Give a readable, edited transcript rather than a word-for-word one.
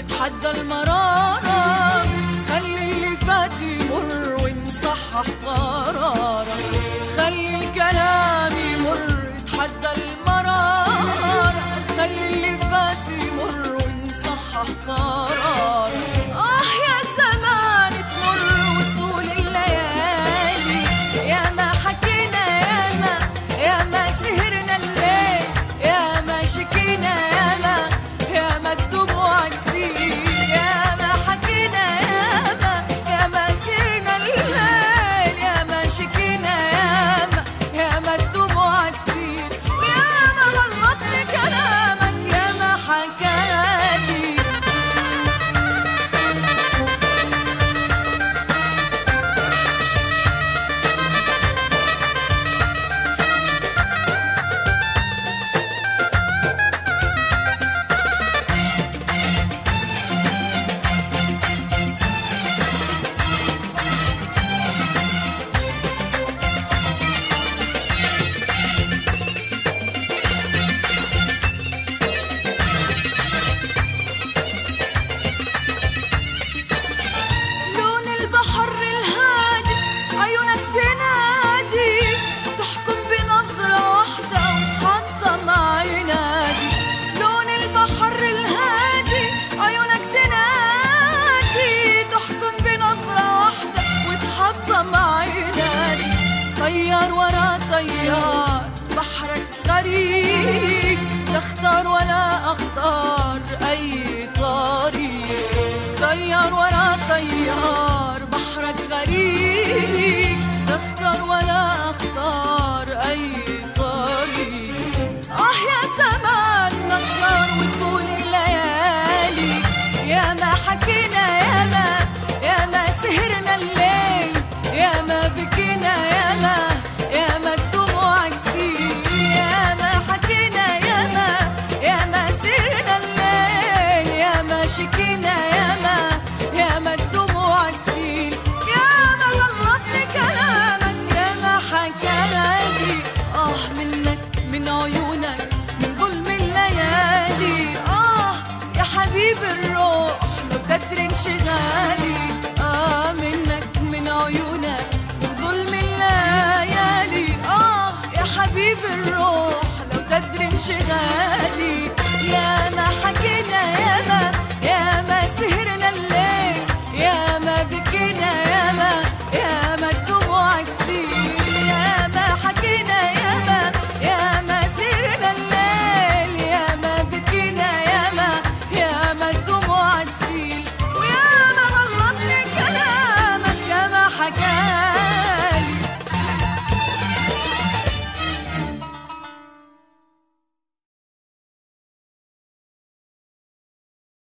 اتحدى المرارة، خلي اللي فات يمر ونصحح قرارة، خلي الكلام يمر اتحدى المرارة، خلي اللي فات يمر ونصحح قرارة. يا زمان تمر وطول الليالي، يا ما حكينا يا ما سهرنا الليل، يا ما شكينا يا ما الدموع تسيل، يا ما حكينا يا ما سهرنا الليل، يا ما شكينا يا ما الدموع تسيل، ويا ما غلطني كلامك يا ما حكالي. لون البحر الهادي عيونك تنادي، تحكم بنظرة واحدة وتحطم عينادي، لون البحر الهادي عيونك تنادي، تحكم بنظرة واحدة وتحطم عينادي. طيار ورا طيار بحرك غريق، تختار ولا اختار اي طريق، طيار ورا طيار بحرك غريق، تختار ولا اختار اي طريق. يا زمان نطر وطول الليالي، يا ما حكينا يا ما سهرنا الليل، يا ما بكينا يا ما الدموع تسيل، يا ما حكينا يا ما سهرنا الليل، يا ما شكينا يا ما الدموع تسيل، يا ما غلطني كلامك يا ما حكالي. منك من عيونك من ظلم الليالي، يا حبيب الروح لو قدر انشغالي، منك من عيونك من ظلم الليالي، يا حبيب الروح لو قدر انشغالي.